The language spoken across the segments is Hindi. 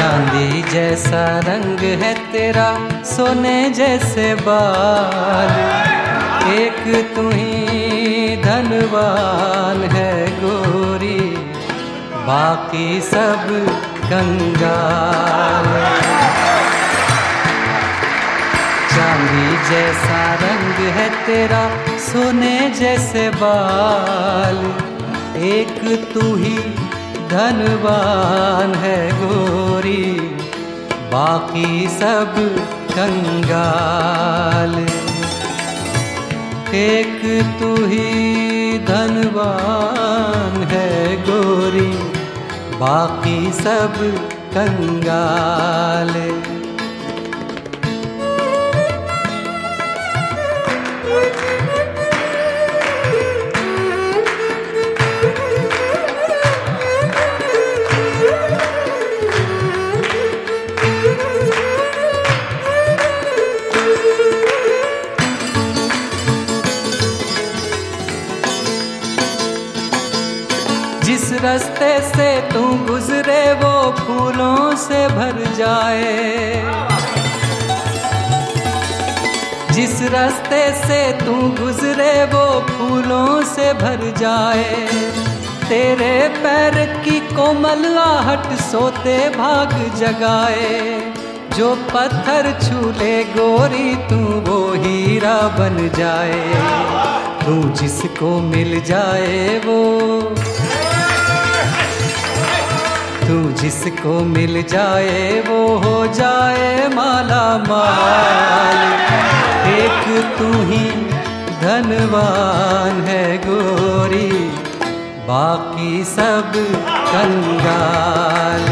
चांदी जैसा रंग है तेरा, सोने जैसे बाल, एक तू ही धनवान है गोरी, बाकी सब कंगाल। चांदी जैसा रंग है तेरा, सोने जैसे बाल, एक तू ही धनवान है गोरी, बाकी सब कंगाल। एक तू ही धनवान है गोरी, बाकी सब कंगाल। जिस रास्ते से तू गुजरे वो फूलों से भर जाए, जिस रास्ते से तू गुजरे वो फूलों से भर जाए, तेरे पैर की कोमल आहट सोते भाग जगाए, जो पत्थर छू ले गोरी तू वो हीरा बन जाए, तू जिसको मिल जाए वो, तू जिसको मिल जाए वो हो जाए माला माल। एक तू ही धनवान है गोरी, बाकी सब कंगाल।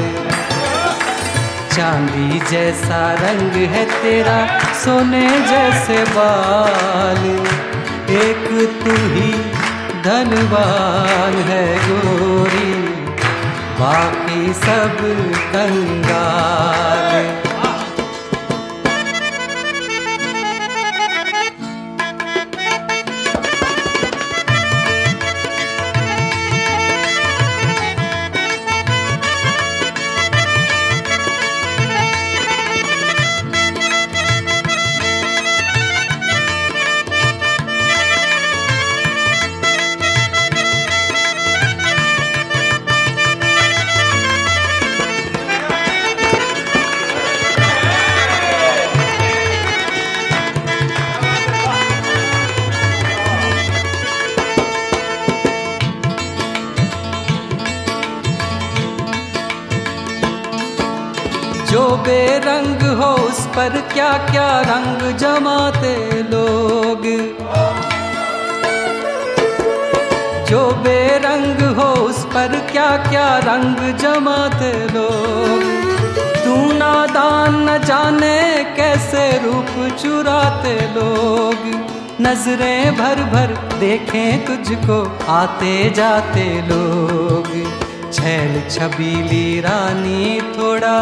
चांदी जैसा रंग है तेरा, सोने जैसे बाल, एक तू ही धनवान है गोरी, बाकी सब कंगाल। जो बेरंग हो उस पर क्या क्या रंग जमाते लोग, जो बेरंग हो उस पर क्या क्या रंग जमाते लोग। तू नादान न जाने कैसे रूप चुराते लोग, नजरें भर भर देखें तुझको आते जाते लोग। छैल छबीली रानी थोड़ा,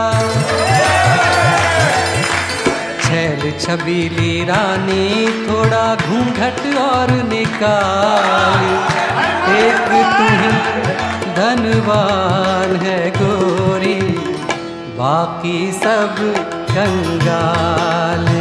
छैल छबीली रानी थोड़ा घूंघट और निकाल, एक तू ही धनवान है गोरी, बाकी सब कंगाल।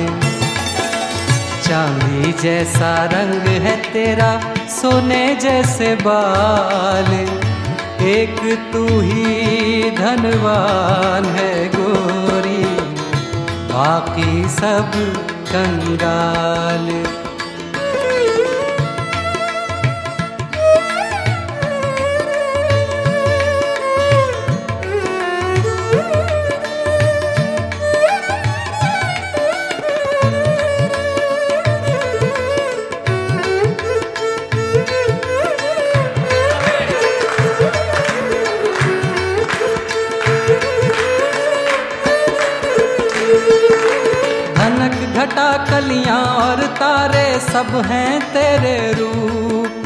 चांदी जैसा रंग है तेरा, सोने जैसे बाल, एक तू ही धनवान है गोरी, बाकी सब कंगाल। धनक घटा कलियां और तारे सब हैं तेरे रूप,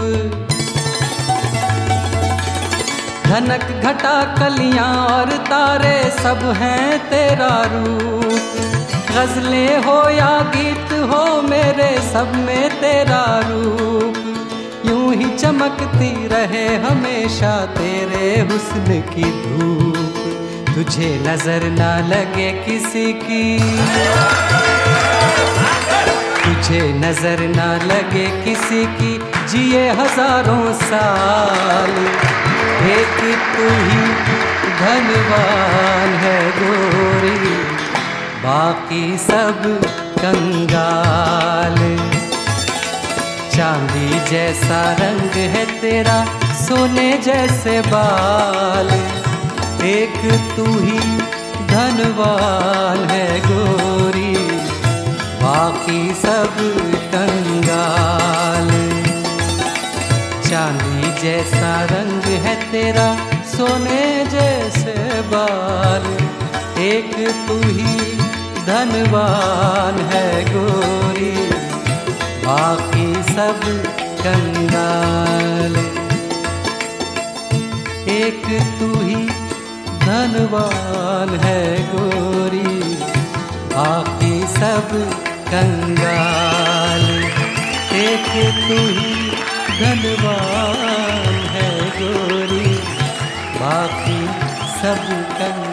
धनक घटा कलियां और तारे सब हैं तेरा रूप। गजलें हो या गीत हो मेरे सब में तेरा रूप, यूं ही चमकती रहे हमेशा तेरे हुस्न की धूप। तुझे नजर ना लगे किसी की, तुझे नजर ना लगे किसी की, जिए हजारों साल। एक तू ही धनवान है गोरी, बाकी सब कंगाल। चांदी जैसा रंग है तेरा, सोने जैसे बाल। एक तू ही धनवान है गोरी, बाकी सब कंगाल। चांदी जैसा रंग है तेरा, सोने जैसे बाल। एक तू ही धनवान है गोरी, बाकी सब कंगाल। एक तू ही धनवान है गोरी, बाकी सब कंगाल। एक तू ही धनवान है गोरी, बाकी सब कंगाल।